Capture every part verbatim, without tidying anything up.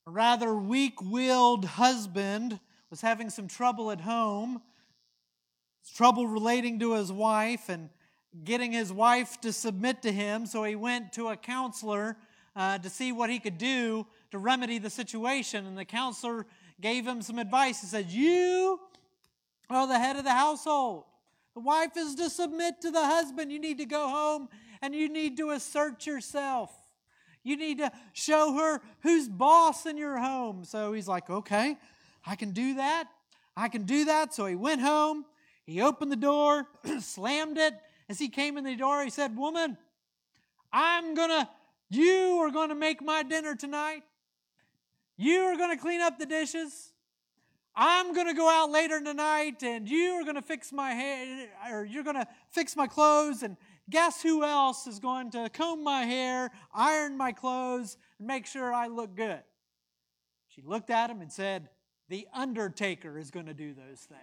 A rather weak-willed husband was having some trouble at home, trouble relating to his wife and getting his wife to submit to him, so he went to a counselor uh, to see what he could do to remedy the situation, and the counselor gave him some advice. He said, you are the head of the household. The wife is to submit to the husband. You need to go home and you need to assert yourself. You need to show her who's boss in your home. So he's like, okay, I can do that. I can do that. So he went home. He opened the door, slammed it. As he came in the door, he said, woman, I'm going to, you are going to make my dinner tonight. You are going to clean up the dishes. I'm going to go out later tonight and you are going to fix my hair, or you're going to fix my clothes, and guess who else is going to comb my hair, iron my clothes, and make sure I look good? She looked at him and said, the undertaker is going to do those things.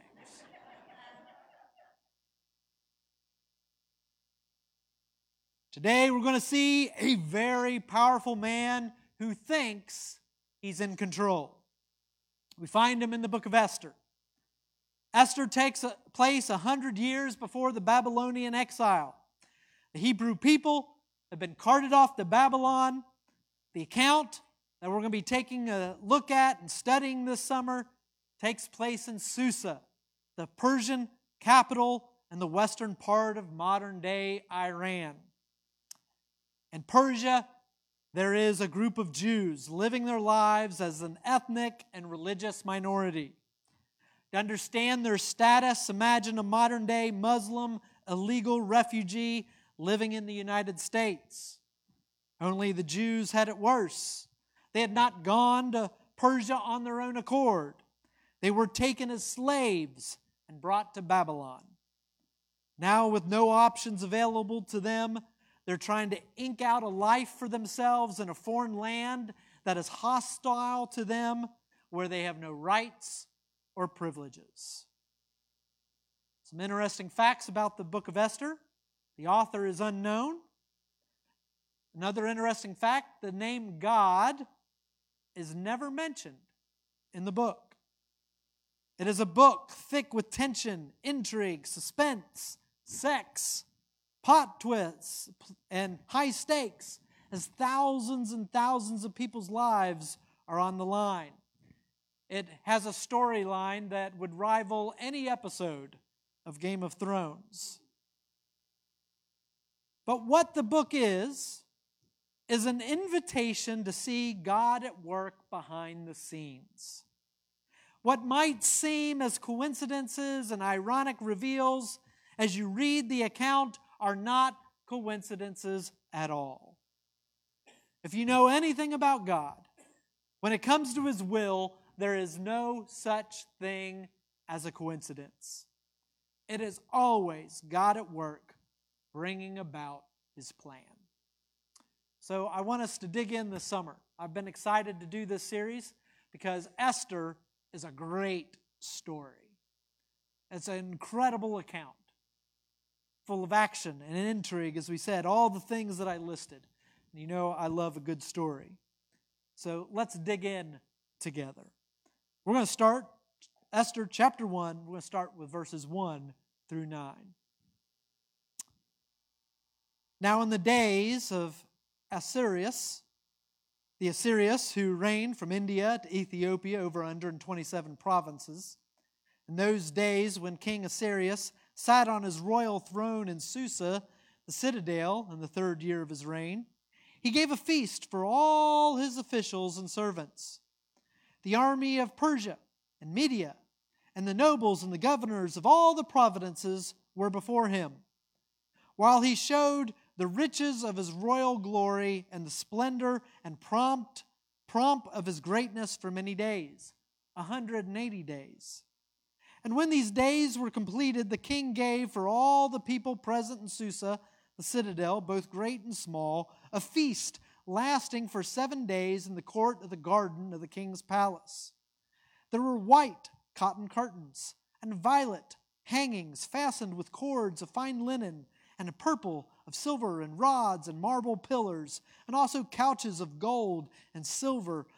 Today we're going to see a very powerful man who thinks he's in control. We find him in the book of Esther. Esther takes place a hundred years before the Babylonian exile. The Hebrew people have been carted off to Babylon. The account that we're going to be taking a look at and studying this summer takes place in Susa, the Persian capital in the western part of modern-day Iran. In Persia, there is a group of Jews living their lives as an ethnic and religious minority. To understand their status, imagine a modern-day Muslim illegal refugee living in the United States. Only the Jews had it worse. They had not gone to Persia on their own accord. They were taken as slaves and brought to Babylon. Now, with no options available to them, they're trying to ink out a life for themselves in a foreign land that is hostile to them, where they have no rights or privileges. Some interesting facts about the book of Esther. The author is unknown. Another interesting fact, the name God is never mentioned in the book. It is a book thick with tension, intrigue, suspense, sex, plot twists, and high stakes, as thousands and thousands of people's lives are on the line. It has a storyline that would rival any episode of Game of Thrones. But what the book is, is an invitation to see God at work behind the scenes. What might seem as coincidences and ironic reveals as you read the account are not coincidences at all. If you know anything about God, when it comes to His will, there is no such thing as a coincidence. It is always God at work bringing about His plan. So I want us to dig in this summer. I've been excited to do this series because Esther is a great story. It's an incredible account, full of action and intrigue, as we said, all the things that I listed. You know I love a good story. So let's dig in together. We're going to start Esther chapter one. We're going to start with verses one through nine. Now in the days of Assyrius, the Assyrius who reigned from India to Ethiopia over one hundred twenty-seven provinces, in those days when King Assyrius sat on his royal throne in Susa, the citadel, in the third year of his reign, he gave a feast for all his officials and servants. The army of Persia and Media and the nobles and the governors of all the provinces were before him, while he showed the riches of his royal glory and the splendor and prompt, pomp of his greatness for many days, one hundred eighty days. And when these days were completed, the king gave for all the people present in Susa, the citadel, both great and small, a feast lasting for seven days in the court of the garden of the king's palace. There were white cotton curtains and violet hangings fastened with cords of fine linen, and a purple of silver and rods and marble pillars, and also couches of gold and silver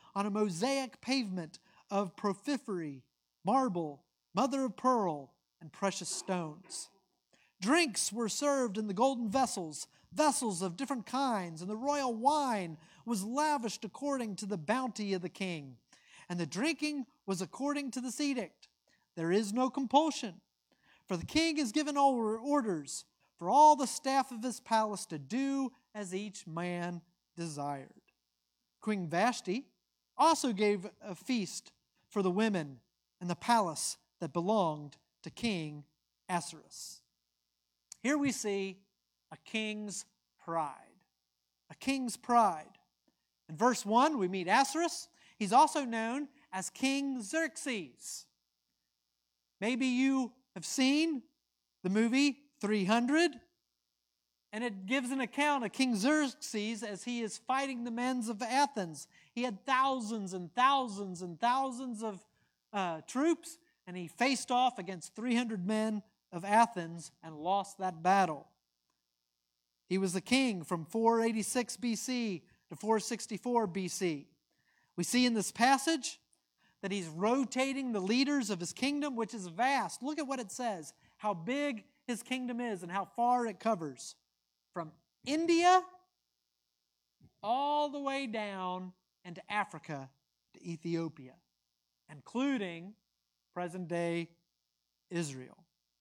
on a mosaic pavement of porphyry, marble, mother of pearl, and precious stones. Drinks were served in the golden vessels, vessels of different kinds, and the royal wine was lavished according to the bounty of the king. And the drinking was according to this edict. There is no compulsion, for the king has given orders for all the staff of his palace to do as each man desired. Queen Vashti also gave a feast for the women in the palace that belonged to King Ahasuerus. Here we see a king's pride. A king's pride. In verse one, we meet Ahasuerus. He's also known as King Xerxes. Maybe you have seen the movie three hundred, and it gives an account of King Xerxes as he is fighting the men of Athens. He had thousands and thousands and thousands of uh, troops, and he faced off against three hundred men of Athens and lost that battle. He was the king from four eighty-six B C to four sixty-four B C. We see in this passage that he's rotating the leaders of his kingdom, which is vast. Look at what it says, how big his kingdom is and how far it covers. From India all the way down into Africa to Ethiopia, including present-day Israel.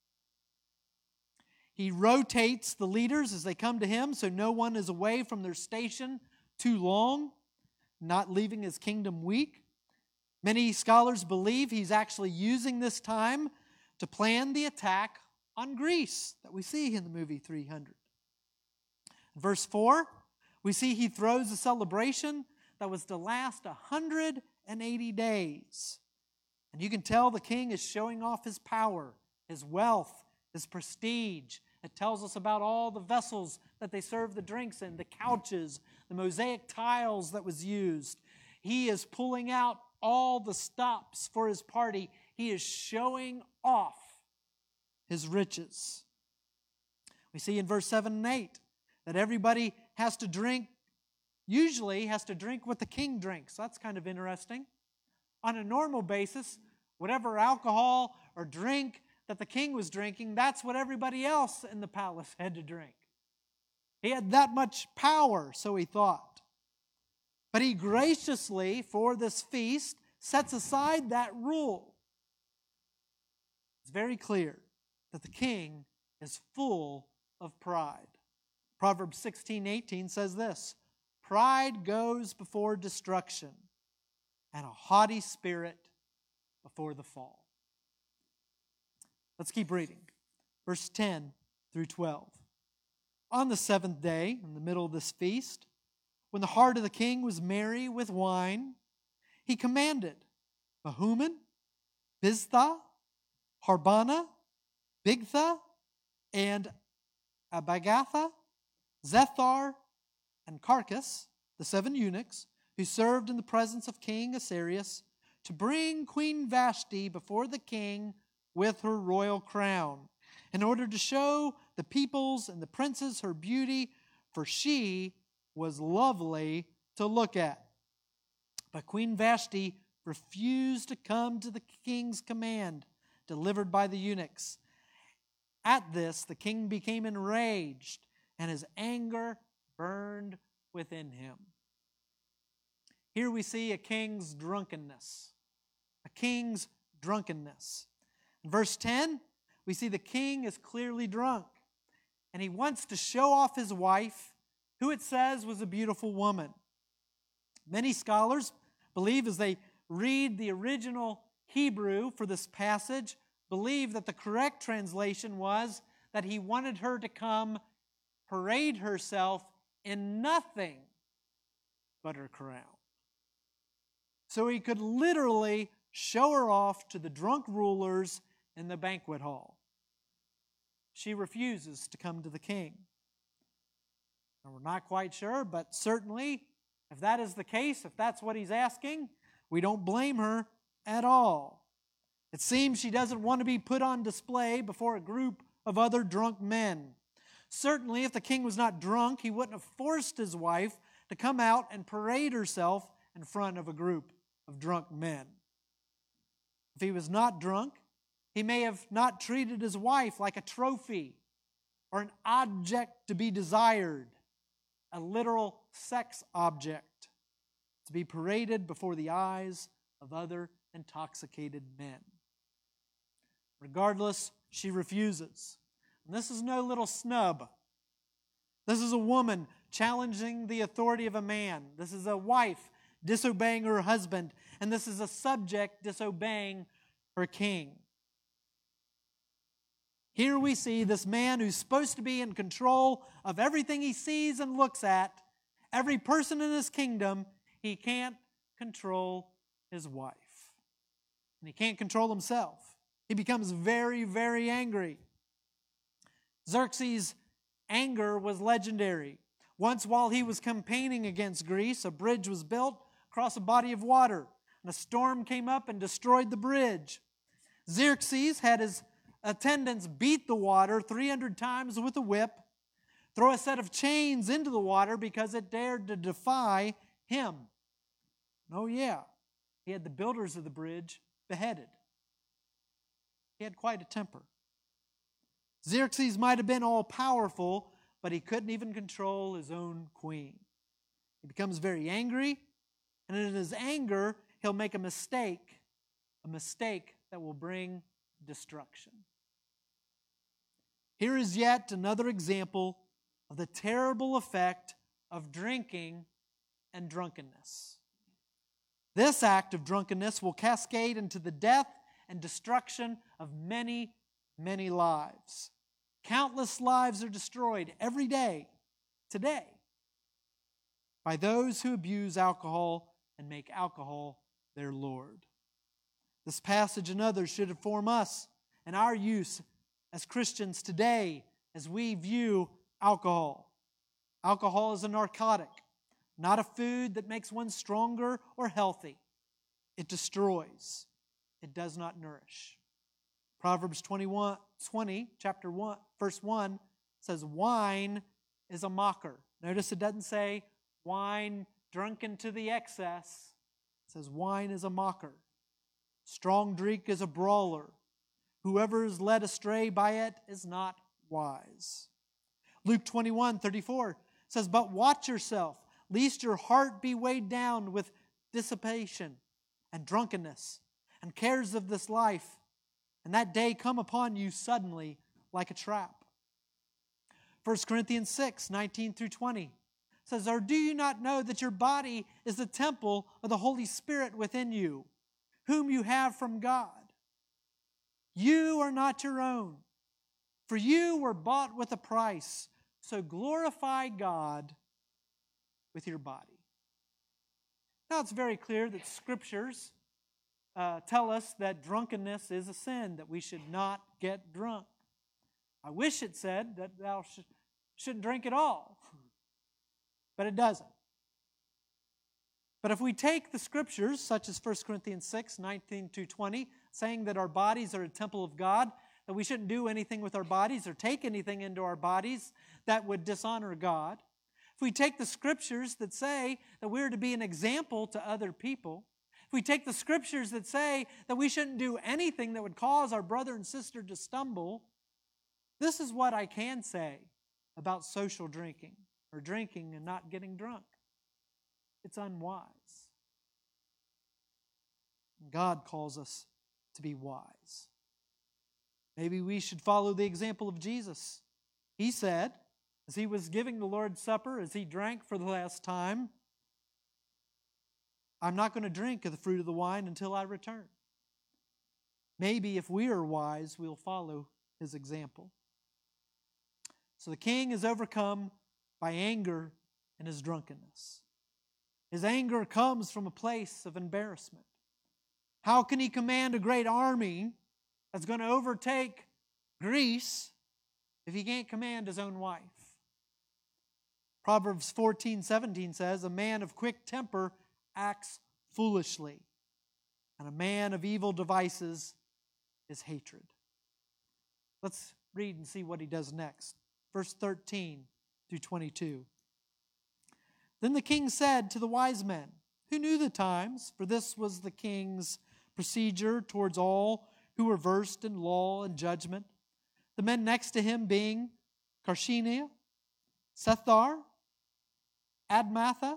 He rotates the leaders as they come to him so no one is away from their station too long, not leaving his kingdom weak. Many scholars believe he's actually using this time to plan the attack on Greece that we see in the movie three hundred. In verse four, we see he throws a celebration that was to last one hundred eighty days. And you can tell the king is showing off his power, his wealth, his prestige. It tells us about all the vessels that they served the drinks in, the couches, the mosaic tiles that was used. He is pulling out all the stops for his party. He is showing off his riches. We see in verse seven and eight that everybody has to drink, usually has to drink what the king drinks. That's kind of interesting. On a normal basis, whatever alcohol or drink that the king was drinking, that's what everybody else in the palace had to drink. He had that much power, so he thought. But he graciously, for this feast, sets aside that rule. It's very clear that the king is full of pride. Proverbs sixteen eighteen says this, "Pride goes before destruction, and a haughty spirit before the fall." Let's keep reading. Verse ten through twelve. On the seventh day, in the middle of this feast, when the heart of the king was merry with wine, he commanded Mehuman, Biztha, Harbana, Bigtha, and Abigatha, Zethar, and Carcass, the seven eunuchs, who served in the presence of King Ahasuerus, to bring Queen Vashti before the king with her royal crown, in order to show the peoples and the princes her beauty, for she was lovely to look at. But Queen Vashti refused to come to the king's command, delivered by the eunuchs. At this, the king became enraged, and his anger burned within him. Here we see a king's drunkenness. A king's drunkenness. In verse ten, we see the king is clearly drunk, and he wants to show off his wife, who it says was a beautiful woman. Many scholars believe, as they read the original Hebrew for this passage, believe that the correct translation was that he wanted her to come parade herself in nothing but her crown. So he could literally show her off to the drunk rulers in the banquet hall. She refuses to come to the king. And we're not quite sure, but certainly if that is the case, if that's what he's asking, we don't blame her at all. It seems she doesn't want to be put on display before a group of other drunk men. Certainly, if the king was not drunk, he wouldn't have forced his wife to come out and parade herself in front of a group of drunk men. If he was not drunk, he may have not treated his wife like a trophy or an object to be desired, a literal sex object to be paraded before the eyes of other intoxicated men. Regardless, she refuses. And this is no little snub. This is a woman challenging the authority of a man. This is a wife disobeying her husband. And this is a subject disobeying her king. Here we see this man who's supposed to be in control of everything he sees and looks at, every person in his kingdom. He can't control his wife. And he can't control himself. He becomes very, very angry. Xerxes' anger was legendary. Once while he was campaigning against Greece, a bridge was built across a body of water, and a storm came up and destroyed the bridge. Xerxes had his attendants beat the water three hundred times with a whip, throw a set of chains into the water because it dared to defy him. Oh yeah, he had the builders of the bridge beheaded. He had quite a temper. Xerxes might have been all-powerful, but he couldn't even control his own queen. He becomes very angry, and in his anger, he'll make a mistake, a mistake that will bring destruction. Here is yet another example of the terrible effect of drinking and drunkenness. This act of drunkenness will cascade into the death and destruction of many, many lives. Countless lives are destroyed every day, today, by those who abuse alcohol and make alcohol their Lord. This passage and others should inform us in our use as Christians today as we view alcohol. Alcohol is a narcotic, not a food that makes one stronger or healthy. It destroys. It does not nourish. Proverbs twenty-one, twenty, chapter one, verse one says, wine is a mocker. Notice it doesn't say wine drunken to the excess. It says wine is a mocker. Strong drink is a brawler. Whoever is led astray by it is not wise. Luke twenty-one, thirty-four says, but watch yourself, lest your heart be weighed down with dissipation and drunkenness and cares of this life, and that day come upon you suddenly like a trap. First Corinthians six, nineteen through twenty says, or do you not know that your body is the temple of the Holy Spirit within you, whom you have from God? You are not your own, for you were bought with a price, so glorify God with your body. Now it's very clear that Scriptures uh, tell us that drunkenness is a sin, that we should not get drunk. I wish it said that thou sh- shouldn't drink at all, but it doesn't. But if we take the Scriptures, such as First Corinthians six, nineteen to twenty, saying that our bodies are a temple of God, that we shouldn't do anything with our bodies or take anything into our bodies that would dishonor God. If we take the Scriptures that say that we're to be an example to other people, if we take the Scriptures that say that we shouldn't do anything that would cause our brother and sister to stumble, this is what I can say about social drinking or drinking and not getting drunk. It's unwise. God calls us to be wise. Maybe we should follow the example of Jesus. He said, as he was giving the Lord's Supper, as he drank for the last time, I'm not going to drink of the fruit of the wine until I return. Maybe if we are wise, we'll follow his example. So the king is overcome by anger and his drunkenness. His anger comes from a place of embarrassment. How can he command a great army that's going to overtake Greece if he can't command his own wife? Proverbs fourteen, seventeen says, a man of quick temper acts foolishly, and a man of evil devices is hatred. Let's read and see what he does next. Verse thirteen through twenty-two. Then the king said to the wise men, who knew the times, for this was the king's procedure towards all who were versed in law and judgment. The men next to him being Carshenia, Sethar, Admatha,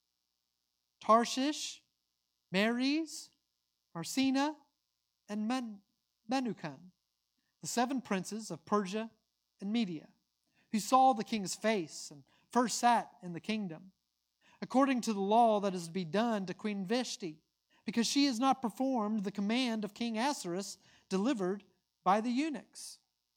Tarshish, Meres, Marsena, and Men- Menucan, the seven princes of Persia and Media, who saw the king's face and first sat in the kingdom, according to the law that is to be done to Queen Vashti, because she has not performed the command of King Ahasuerus delivered by the eunuchs.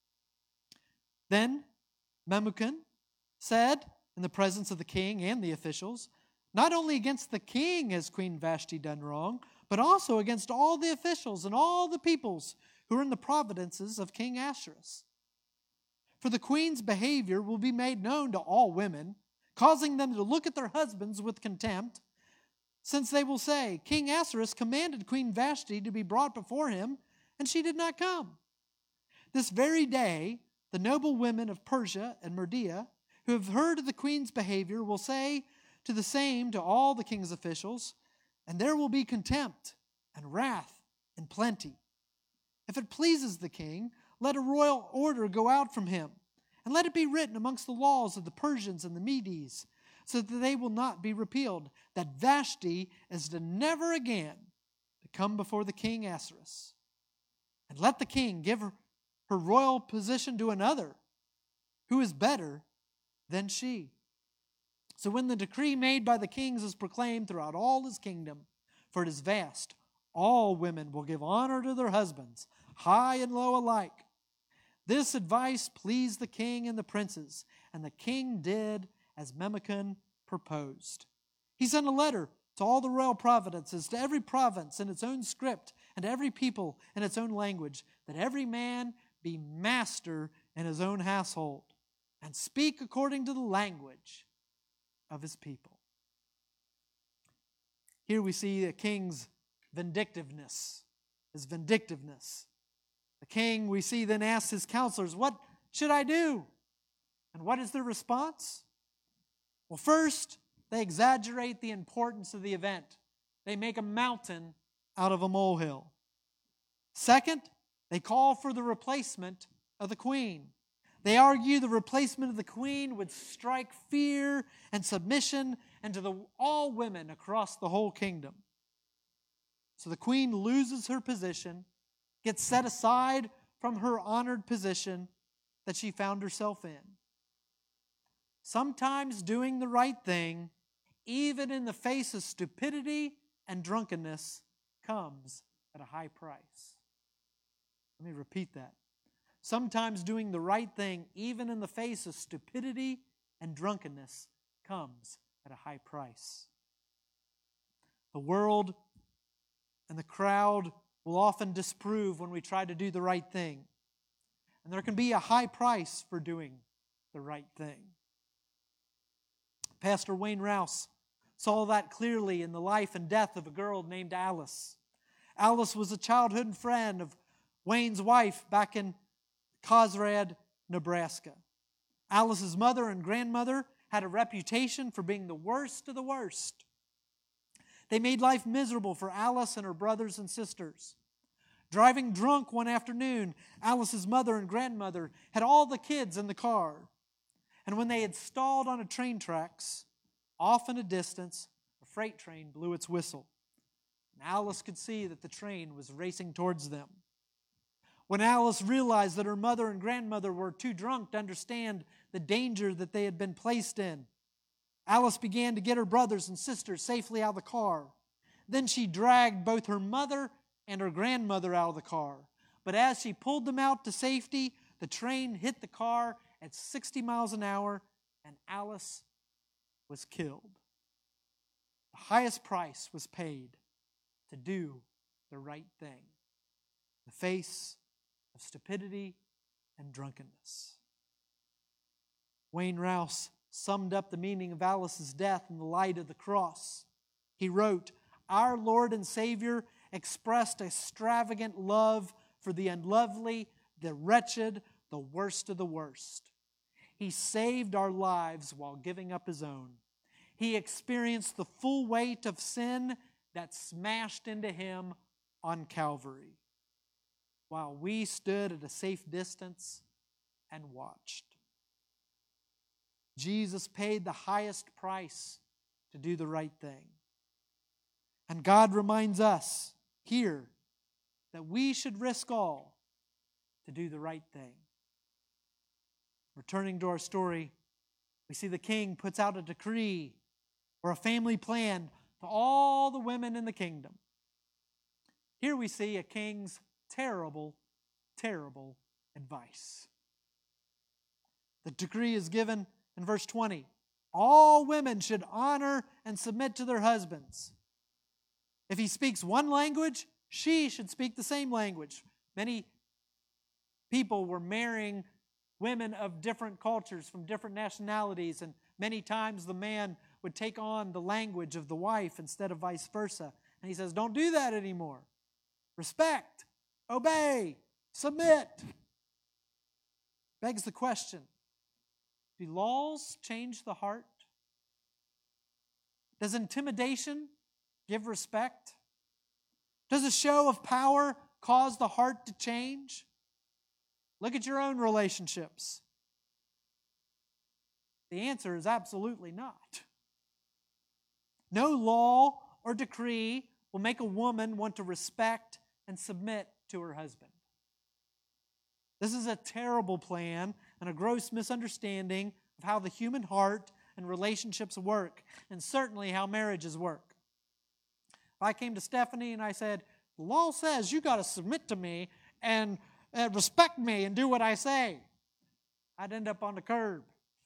Then Memucan said in the presence of the king and the officials, not only against the king has Queen Vashti done wrong, but also against all the officials and all the peoples who are in the provinces of King Ahasuerus. For the queen's behavior will be made known to all women, causing them to look at their husbands with contempt, since they will say, King Ahasuerus commanded Queen Vashti to be brought before him, and she did not come. This very day, the noble women of Persia and Media, who have heard of the queen's behavior, will say to the same to all the king's officials, and there will be contempt and wrath in plenty. If it pleases the king, let a royal order go out from him, and let it be written amongst the laws of the Persians and the Medes, so that they will not be repealed, that Vashti is to never again to come before the king Ahasuerus. And let the king give her, her royal position to another, who is better than she. So when the decree made by the kings is proclaimed throughout all his kingdom, for it is vast, all women will give honor to their husbands, high and low alike. This advice pleased the king and the princes, and the king did as Memucan proposed. He sent a letter to all the royal provinces, to every province in its own script, and to every people in its own language, that every man be master in his own household, and speak according to the language of his people. Here we see the king's vindictiveness, his vindictiveness. The king, we see, then asks his counselors, what should I do? And what is their response? Well, first, they exaggerate the importance of the event. They make a mountain out of a molehill. Second, they call for the replacement of the queen. They argue the replacement of the queen would strike fear and submission into the, all women across the whole kingdom. So the queen loses her position, gets set aside from her honored position that she found herself in. Sometimes doing the right thing, even in the face of stupidity and drunkenness, comes at a high price. Let me repeat that. Sometimes doing the right thing, even in the face of stupidity and drunkenness, comes at a high price. The world and the crowd will often disprove when we try to do the right thing. And there can be a high price for doing the right thing. Pastor Wayne Rouse saw that clearly in the life and death of a girl named Alice. Alice was a childhood friend of Wayne's wife back in Cosrad, Nebraska. Alice's mother and grandmother had a reputation for being the worst of the worst. They made life miserable for Alice and her brothers and sisters. Driving drunk one afternoon, Alice's mother and grandmother had all the kids in the car. And when they had stalled on a train tracks, off in a distance, a freight train blew its whistle. And Alice could see that the train was racing towards them. When Alice realized that her mother and grandmother were too drunk to understand the danger that they had been placed in, Alice began to get her brothers and sisters safely out of the car. Then she dragged both her mother and her grandmother out of the car. But as she pulled them out to safety, the train hit the car at sixty miles an hour, and Alice was killed. The highest price was paid to do the right thing in the face of stupidity and drunkenness. Wayne Rouse summed up the meaning of Alice's death in the light of the cross. He wrote, "Our Lord and Savior expressed extravagant love for the unlovely, the wretched, the worst of the worst. He saved our lives while giving up His own. He experienced the full weight of sin that smashed into him on Calvary, while we stood at a safe distance and watched. Jesus paid the highest price to do the right thing. And God reminds us here that we should risk all to do the right thing. Returning to our story, we see the king puts out a decree or a family plan to all the women in the kingdom. Here we see a king's terrible, terrible advice. The decree is given in verse twenty. All women should honor and submit to their husbands. If he speaks one language, she should speak the same language. Many people were marrying women of different cultures, from different nationalities, and many times the man would take on the language of the wife instead of vice versa. And he says, don't do that anymore. Respect, obey, submit. Begs the question, do laws change the heart? Does intimidation give respect? Does a show of power cause the heart to change? Look at your own relationships. The answer is absolutely not. No law or decree will make a woman want to respect and submit to her husband. This is a terrible plan and a gross misunderstanding of how the human heart and relationships work, and certainly how marriages work. If I came to Stephanie and I said, the law says you got to submit to me and uh, respect me and do what I say, I'd end up on the curb.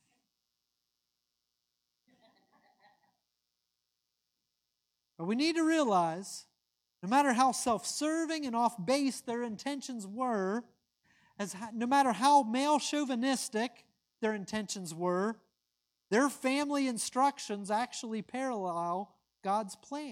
But we need to realize, no matter how self-serving and off-base their intentions were, as no matter how male chauvinistic their intentions were, their family instructions actually parallel God's plan.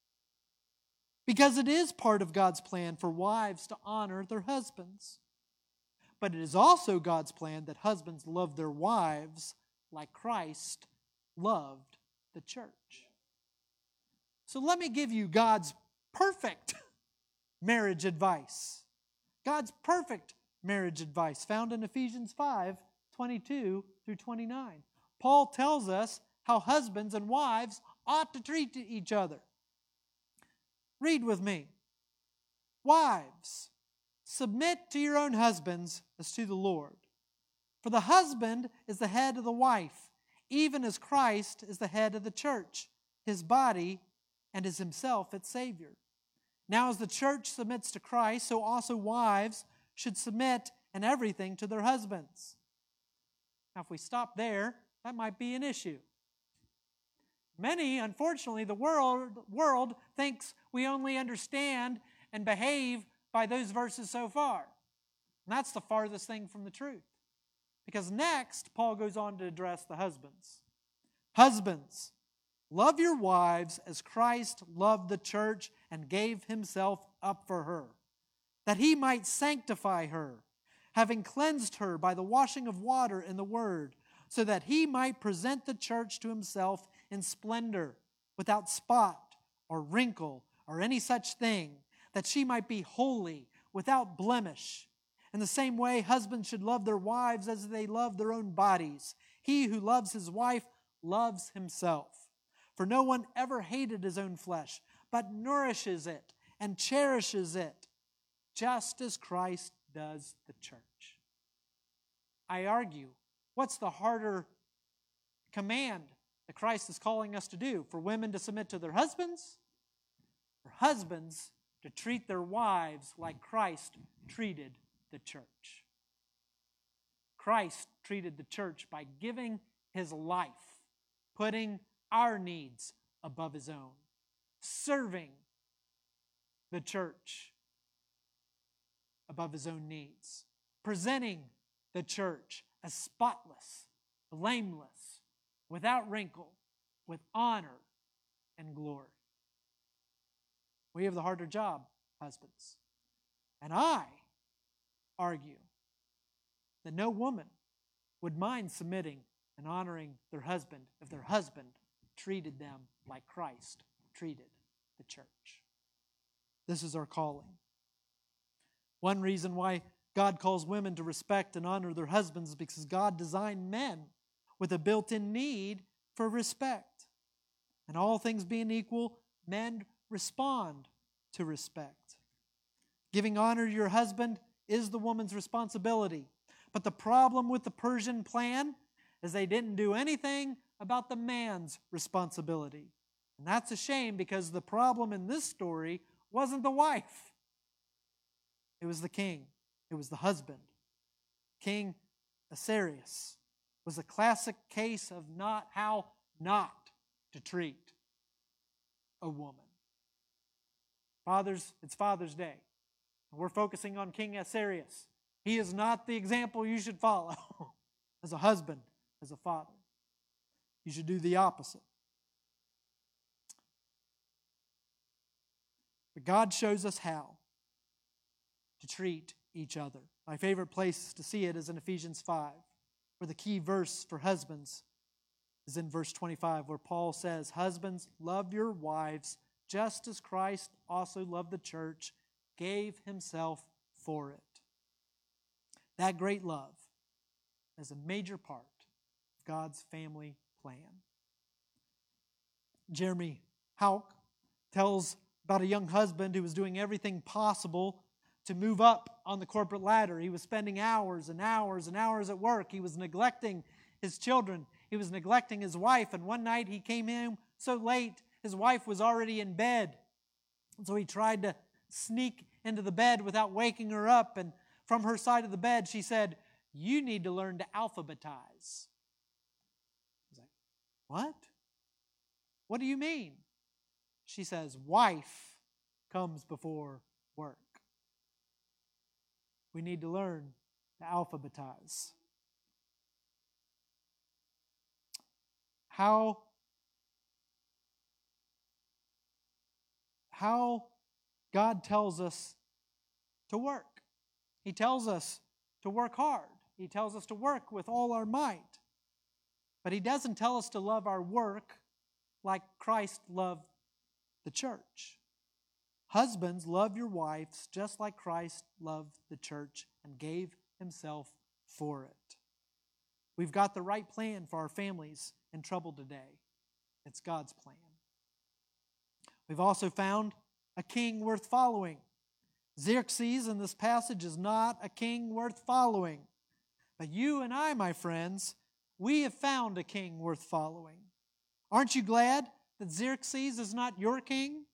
Because it is part of God's plan for wives to honor their husbands. But it is also God's plan that husbands love their wives like Christ loved the church. So let me give you God's perfect marriage advice. God's perfect marriage advice found in Ephesians five, twenty-two through twenty-nine. Paul tells us how husbands and wives ought to treat each other. Read with me. Wives, submit to your own husbands as to the Lord. For the husband is the head of the wife, even as Christ is the head of the church, his body, and is himself its Savior. Now as the church submits to Christ, so also wives should submit in everything to their husbands. Now if we stop there, that might be an issue. Many, unfortunately, the world, world thinks we only understand and behave by those verses so far. And that's the farthest thing from the truth. Because next, Paul goes on to address the husbands. Husbands, love your wives as Christ loved the church and gave himself up for her, that he might sanctify her, having cleansed her by the washing of water in the word, so that he might present the church to himself in splendor, without spot or wrinkle or any such thing, that she might be holy, without blemish. In the same way, husbands should love their wives as they love their own bodies. He who loves his wife loves himself. For no one ever hated his own flesh, but nourishes it and cherishes it, just as Christ does the church. I argue, what's the harder command that Christ is calling us to do? For women to submit to their husbands, or husbands to treat their wives like Christ treated the church? Christ treated the church by giving his life, putting our needs above his own, serving the church above his own needs, presenting the church as spotless, blameless, without wrinkle, with honor and glory. We have the harder job, husbands. And I argue that no woman would mind submitting and honoring their husband if their husband treated them like Christ treated the church. This is our calling. One reason why God calls women to respect and honor their husbands is because God designed men with a built-in need for respect. And all things being equal, men respond to respect. Giving honor to your husband is the woman's responsibility. But the problem with the Persian plan is they didn't do anything about the man's responsibility. And that's a shame, because the problem in this story wasn't the wife. It was the king. It was the husband. King Ahasuerus was a classic case of not how not to treat a woman. Fathers, it's Father's Day. We're focusing on King Ahasuerus. He is not the example you should follow as a husband, as a father. You should do the opposite. But God shows us how to treat each other. My favorite place to see it is in Ephesians five, where the key verse for husbands is in verse twenty-five, where Paul says, "Husbands, love your wives just as Christ also loved the church, gave himself for it." That great love is a major part of God's family plan. Jeremy Houck tells about a young husband who was doing everything possible to move up on the corporate ladder. He was spending hours and hours and hours at work. He was neglecting his children. He was neglecting his wife. And one night he came in so late, his wife was already in bed. And so he tried to sneak into the bed without waking her up. And from her side of the bed, she said, "You need to learn to alphabetize." He's like, "What? What do you mean?" She says, "Wife comes before work." We need to learn to alphabetize. How, how God tells us to work. He tells us to work hard. He tells us to work with all our might. But He doesn't tell us to love our work like Christ loved the church. Husbands, love your wives just like Christ loved the church and gave Himself for it. We've got the right plan for our families in trouble today. It's God's plan. We've also found a king worth following. Xerxes in this passage is not a king worth following. But you and I, my friends, we have found a king worth following. Aren't you glad that Xerxes is not your king?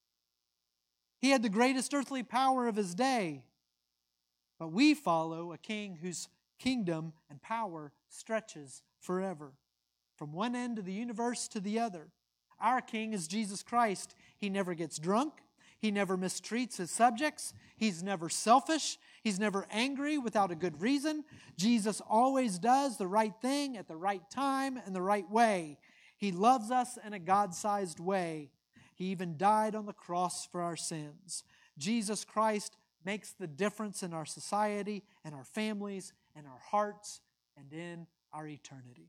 He had the greatest earthly power of his day. But we follow a king whose kingdom and power stretches forever, from one end of the universe to the other. Our king is Jesus Christ. He never gets drunk. He never mistreats his subjects. He's never selfish. He's never angry without a good reason. Jesus always does the right thing at the right time and the right way. He loves us in a God-sized way. He even died on the cross for our sins. Jesus Christ makes the difference in our society and our families and our hearts and in our eternity.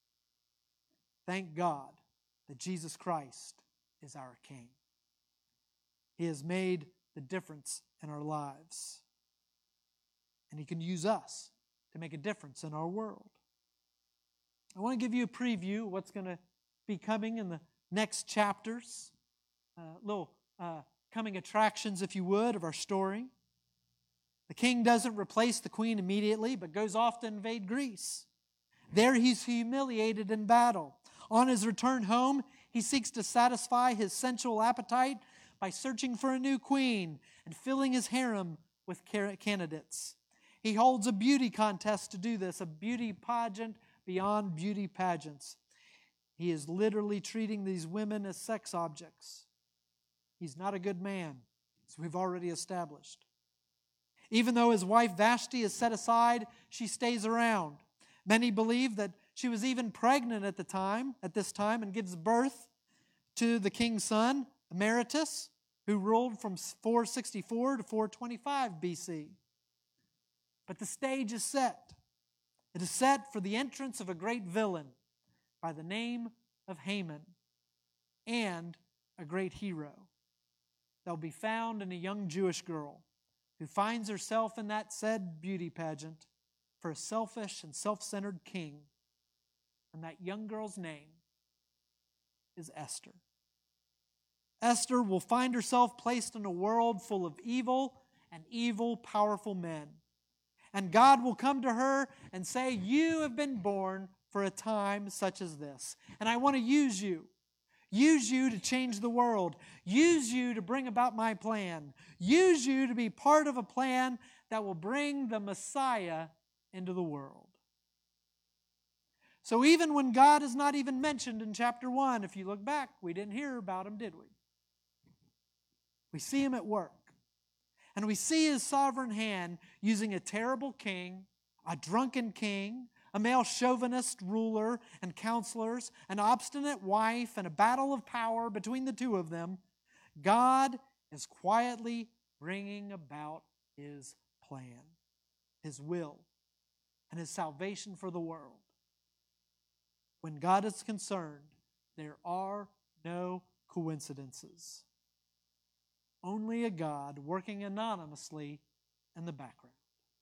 Thank God that Jesus Christ is our King. He has made the difference in our lives. And He can use us to make a difference in our world. I want to give you a preview of what's going to be coming in the next chapters. Uh, little uh, coming attractions, if you would, of our story. The king doesn't replace the queen immediately, but goes off to invade Greece. There he's humiliated in battle. On his return home, he seeks to satisfy his sensual appetite by searching for a new queen and filling his harem with candidates. He holds a beauty contest to do this, a beauty pageant beyond beauty pageants. He is literally treating these women as sex objects. He's not a good man, as we've already established. Even though his wife Vashti is set aside, she stays around. Many believe that she was even pregnant at the time, at this time, and gives birth to the king's son, Emeritus, who ruled from four sixty-four to four twenty-five B C. But the stage is set. It is set for the entrance of a great villain by the name of Haman. and a great hero. They'll be found in a young Jewish girl who finds herself in that said beauty pageant for a selfish and self-centered king. And that young girl's name is Esther. Esther will find herself placed in a world full of evil and evil, powerful men. And God will come to her and say, you have been born for a time such as this. And I want to use you. Use you to change the world. Use you to bring about my plan. Use you to be part of a plan that will bring the Messiah into the world. So even when God is not even mentioned in chapter one, if you look back, we didn't hear about him, did we? We see him at work. And we see his sovereign hand using a terrible king, a drunken king, a male chauvinist ruler and counselors, an obstinate wife, and a battle of power between the two of them. God is quietly bringing about his plan, his will, and his salvation for the world. When God is concerned, there are no coincidences. Only a God working anonymously in the background.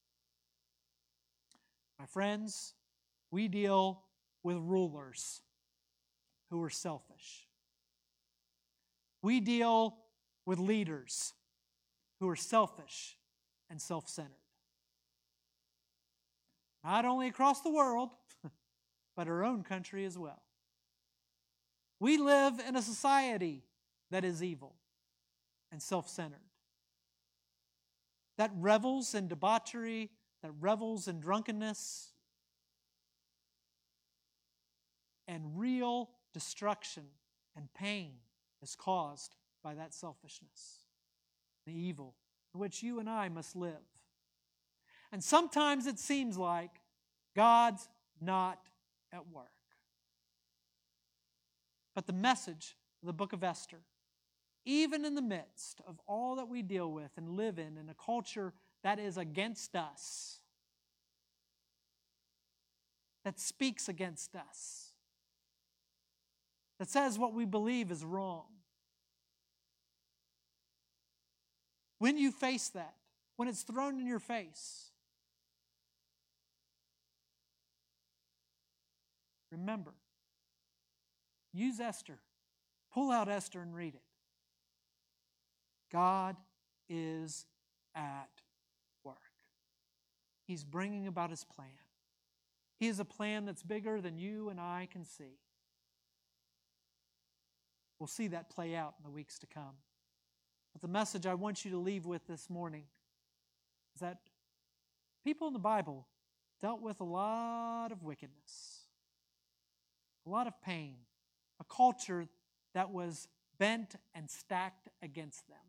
My friends, we deal with rulers who are selfish. We deal with leaders who are selfish and self-centered. Not only across the world, but our own country as well. We live in a society that is evil and self-centered, that revels in debauchery, that revels in drunkenness, and real destruction and pain is caused by that selfishness, the evil in which you and I must live. And sometimes it seems like God's not at work. But the message of the book of Esther, even in the midst of all that we deal with and live in, in a culture that is against us, that speaks against us, that says what we believe is wrong. When you face that, when it's thrown in your face, remember, use Esther. Pull out Esther and read it. God is at work. He's bringing about his plan. He has a plan that's bigger than you and I can see. We'll see that play out in the weeks to come. But the message I want you to leave with this morning is that people in the Bible dealt with a lot of wickedness, a lot of pain, a culture that was bent and stacked against them.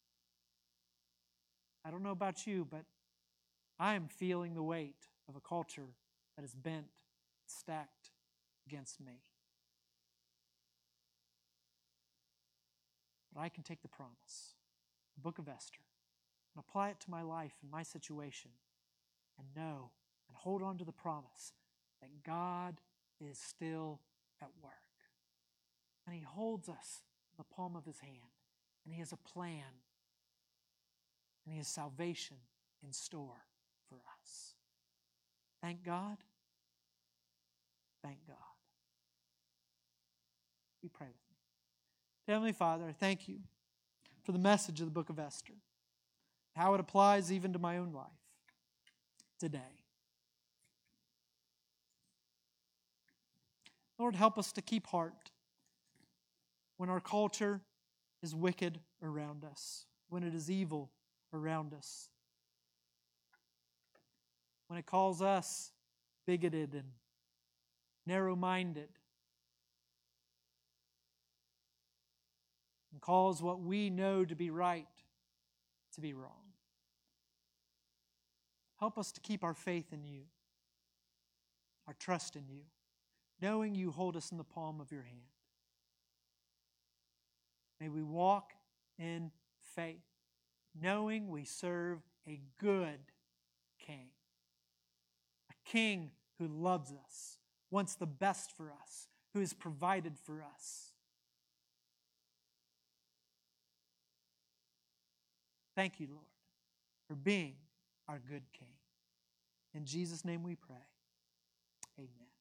I don't know about you, but I am feeling the weight of a culture that is bent, stacked against me. But I can take the promise, the book of Esther, and apply it to my life and my situation, and know and hold on to the promise that God is still at work. And he holds us in the palm of his hand, and he has a plan, and he has salvation in store for us. Thank God. Thank God. We pray with me. Heavenly Father, I thank you for the message of the book of Esther, how it applies even to my own life today. Lord, help us to keep heart when our culture is wicked around us, when it is evil around us, when it calls us bigoted and narrow-minded, and calls what we know to be right to be wrong. Help us to keep our faith in you, our trust in you, knowing you hold us in the palm of your hand. May we walk in faith, knowing we serve a good king, a king who loves us, wants the best for us, who has provided for us. Thank you, Lord, for being our good King. In Jesus' name we pray. Amen.